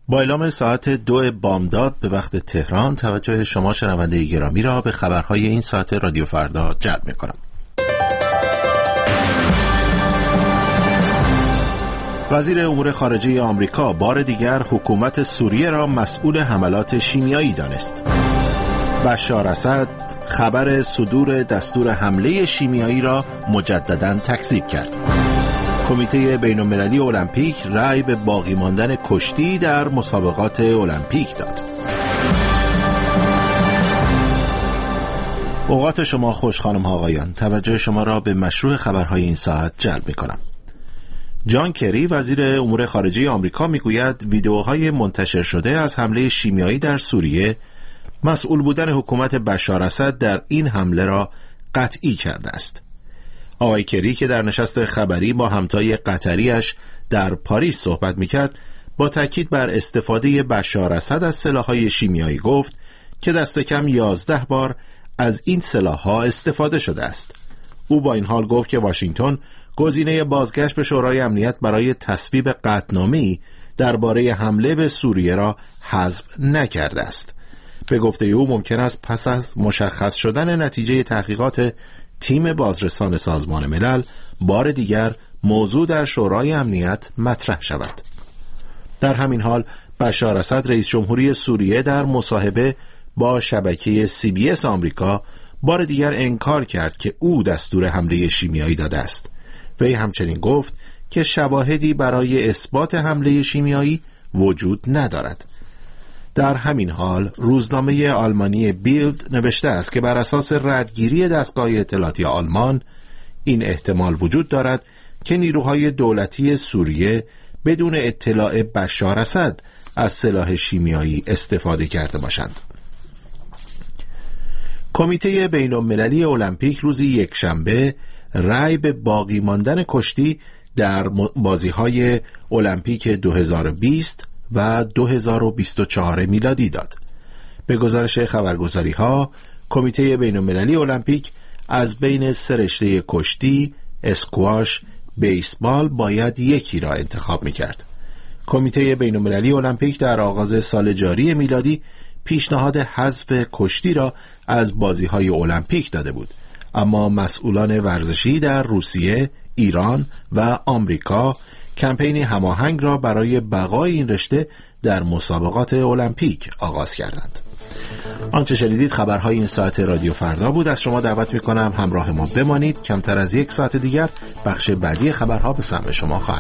با اعلام ساعت 2 بامداد به وقت تهران توجه شما شنونده گرامی را به خبرهای این ساعت رادیو فردا جلب می‌کنم. وزیر امور خارجه آمریکا بار دیگر حکومت سوریه را مسئول حملات شیمیایی دانست. بشار اسد خبر صدور دستور حمله شیمیایی را مجدداً تکذیب کرد. کمیته بین‌المللی المپیک رأی به باقی ماندن کشتی در مسابقات المپیک داد. اوقات شما خوش خانم ها آقایان، توجه شما را به مشروع خبرهای این ساعت جلب می‌کنم. جان کری وزیر امور خارجه آمریکا میگوید ویدئوهای منتشر شده از حمله شیمیایی در سوریه مسئول بودن حکومت بشار اسد در این حمله را قطعی کرده است. آقای کری که در نشست خبری با همتای قطریش در پاریس صحبت میکرد با تاکید بر استفاده بشار اسد از سلاح‌های شیمیایی گفت که دست کم 11 بار از این سلاح‌ها استفاده شده است. او با این حال گفت که واشنگتن گزینه بازگشت به شورای امنیت برای تصویب قطعنامه‌ای درباره حمله به سوریه را حذف نکرده است. به گفته او ممکن است پس از مشخص شدن نتیجه تحقیقات تیم بازرسان سازمان ملل بار دیگر موضوع در شورای امنیت مطرح شود. در همین حال بشار اسد رئیس جمهوری سوریه در مصاحبه با شبکه CBS آمریکا بار دیگر انکار کرد که او دستور حمله شیمیایی داده است. وی همچنین گفت که شواهدی برای اثبات حمله شیمیایی وجود ندارد. در همین حال روزنامه آلمانی بیلد نوشته است که بر اساس ردگیری دستگاه اطلاعاتی آلمان این احتمال وجود دارد که نیروهای دولتی سوریه بدون اطلاع بشار اسد از سلاح شیمیایی استفاده کرده باشند. کمیته بین‌المللی المپیک روز یکشنبه رأی به باقی ماندن کشتی در بازی‌های المپیک 2020 و 2024 میلادی داد. به گزارش خبرگزاری‌ها کمیته بین‌المللی المپیک از بین 3 رشته کشتی، اسکواش، بیسبال باید یکی را انتخاب می‌کرد. کمیته بین‌المللی المپیک در آغاز سال جاری میلادی پیشنهاد حذف کشتی را از بازی‌های المپیک داده بود، اما مسئولان ورزشی در روسیه، ایران و آمریکا کمپینی هماهنگ را برای بقای این رشته در مسابقات المپیک آغاز کردند. آنچه شنیدید خبرهای این ساعت رادیو فردا بود. از شما دعوت می‌کنم همراه ما بمانید. کمتر از 1 ساعت دیگر بخش بعدی خبرها به سمع شما خواهد